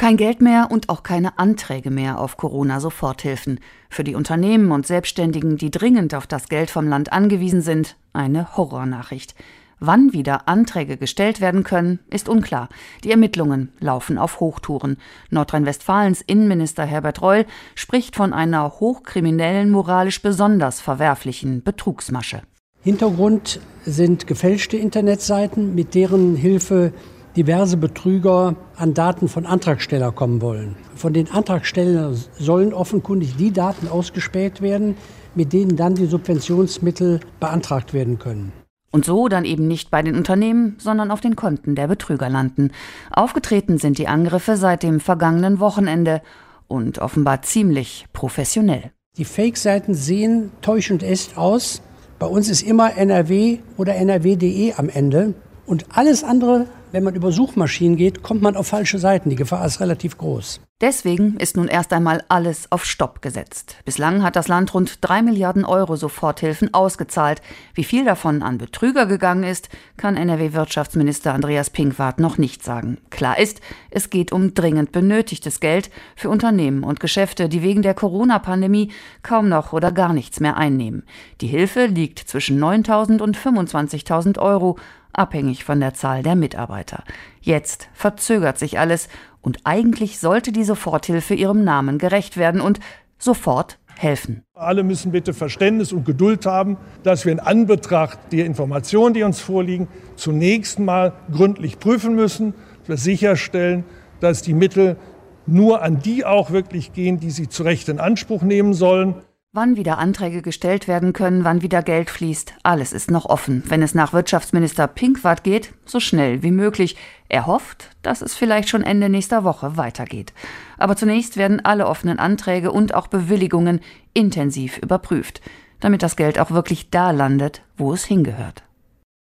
Kein Geld mehr und auch keine Anträge mehr auf Corona-Soforthilfen. Für die Unternehmen und Selbstständigen, die dringend auf das Geld vom Land angewiesen sind, eine Horrornachricht. Wann wieder Anträge gestellt werden können, ist unklar. Die Ermittlungen laufen auf Hochtouren. Nordrhein-Westfalens Innenminister Herbert Reul spricht von einer hochkriminellen, moralisch besonders verwerflichen Betrugsmasche. Hintergrund sind gefälschte Internetseiten, mit deren Hilfe diverse Betrüger an Daten von Antragstellern kommen wollen. Von den Antragstellern sollen offenkundig die Daten ausgespäht werden, mit denen dann die Subventionsmittel beantragt werden können. Und so dann eben nicht bei den Unternehmen, sondern auf den Konten der Betrüger landen. Aufgetreten sind die Angriffe seit dem vergangenen Wochenende und offenbar ziemlich professionell. Die Fake-Seiten sehen täuschend echt aus. Bei uns ist immer NRW oder nrw.de am Ende. Und alles andere, wenn man über Suchmaschinen geht, kommt man auf falsche Seiten. Die Gefahr ist relativ groß. Deswegen ist nun erst einmal alles auf Stopp gesetzt. Bislang hat das Land rund 3 Milliarden Euro Soforthilfen ausgezahlt. Wie viel davon an Betrüger gegangen ist, kann NRW-Wirtschaftsminister Andreas Pinkwart noch nicht sagen. Klar ist, es geht um dringend benötigtes Geld für Unternehmen und Geschäfte, die wegen der Corona-Pandemie kaum noch oder gar nichts mehr einnehmen. Die Hilfe liegt zwischen 9.000 und 25.000 Euro, abhängig von der Zahl der Mitarbeiter. Jetzt verzögert sich alles und eigentlich sollte die Soforthilfe ihrem Namen gerecht werden und sofort helfen. Alle müssen bitte Verständnis und Geduld haben, dass wir in Anbetracht der Informationen, die uns vorliegen, zunächst mal gründlich prüfen müssen, dass wir sicherstellen, dass die Mittel nur an die auch wirklich gehen, die sie zu Recht in Anspruch nehmen sollen. Wann wieder Anträge gestellt werden können, wann wieder Geld fließt, alles ist noch offen. Wenn es nach Wirtschaftsminister Pinkwart geht, so schnell wie möglich. Er hofft, dass es vielleicht schon Ende nächster Woche weitergeht. Aber zunächst werden alle offenen Anträge und auch Bewilligungen intensiv überprüft, damit das Geld auch wirklich da landet, wo es hingehört.